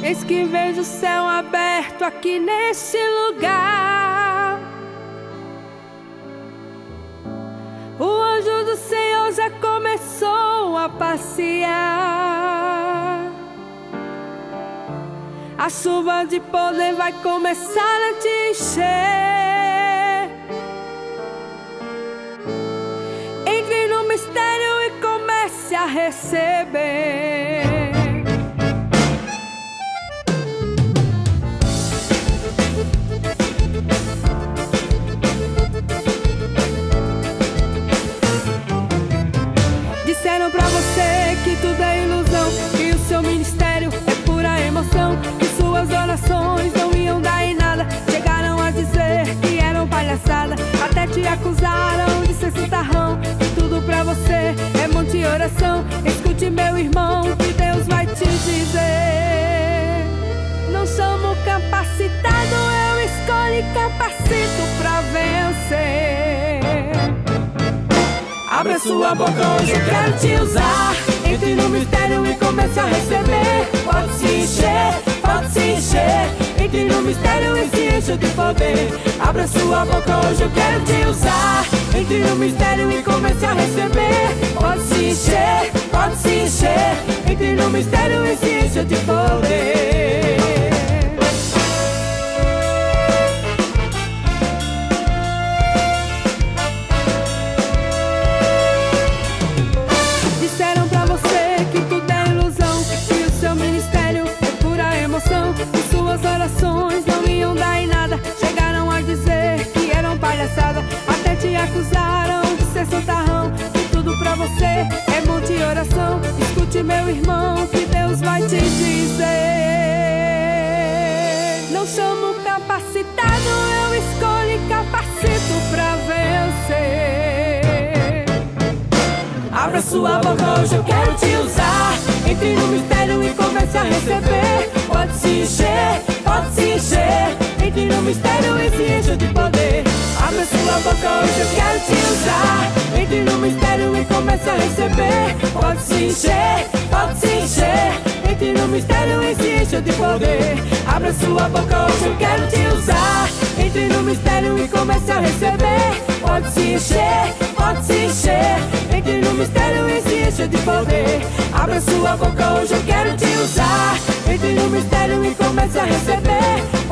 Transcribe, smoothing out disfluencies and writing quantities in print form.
Eis que vejo o céu aberto aqui neste lugar. O anjo do Senhor já começou a passear. A chuva de poder vai começar a te encher. Entre no mistério e comece a receber. Disseram pra você que tudo é ilusão, que o seu ministério é pura emoção, que suas orações não iam dar em nada. Chegaram a dizer que eram palhaçada, até te acusaram de ser santarrão. E tudo pra você é monte oração. Escute, meu irmão, que Deus vai te dizer: não chamo capacitado, eu escolho e capacito pra vencer. Abra sua boca, hoje eu quero te usar. Entre no mistério e comece a receber. Pode se encher, pode se encher. Entre no mistério e se enche de poder. Abra sua boca, hoje eu quero te usar. Entre no mistério e comece a receber. Pode se encher, pode se encher. Entre no mistério e se enche de poder. E suas orações não iam dar em nada. Chegaram a dizer que eram palhaçada, até te acusaram de ser santarrão. E tudo pra você é monte oração. Escute, meu irmão, que Deus vai te dizer: não chamo capacitado, eu escolho e capacito pra vencer. Abra sua boca, hoje eu quero te usar. Entre no mistério e comece a receber. Pode se encher, pode se encher. Entre no mistério e se enche de poder. Abra sua boca, hoje eu quero te usar. Entre no mistério e comece a receber. Pode se encher, pode se encher. Entre no mistério e se enche de poder. Abra sua boca, hoje eu quero te usar. Entre no mistério e comece a receber. Pode se encher, pode se encher. Entre no mistério e se enche de poder. Abra sua boca, hoje eu quero te usar. Entre no mistério e comece a receber.